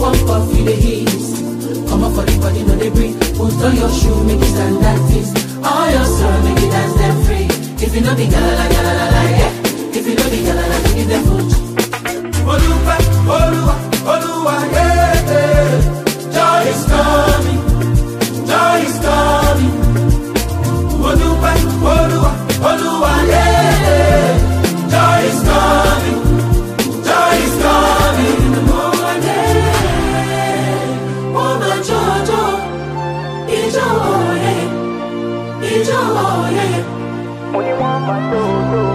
one puff, you the heat. Come up for the body, no they breathe. Put on your shoe, make it stand like this. All your soul, make it dance them free. If you know the galala, yeah. If you know the galala, give them food. Oluwa, Oluwa, Oluwa, yeah, yeah. Joy is coming, joy is coming. Oluwa, Oluwa, Oluwa, yeah, yeah. Joy is coming, joy is coming in the morning. Oh my Jojo, Ijo, yeah, Ijo, yeah. Only one, but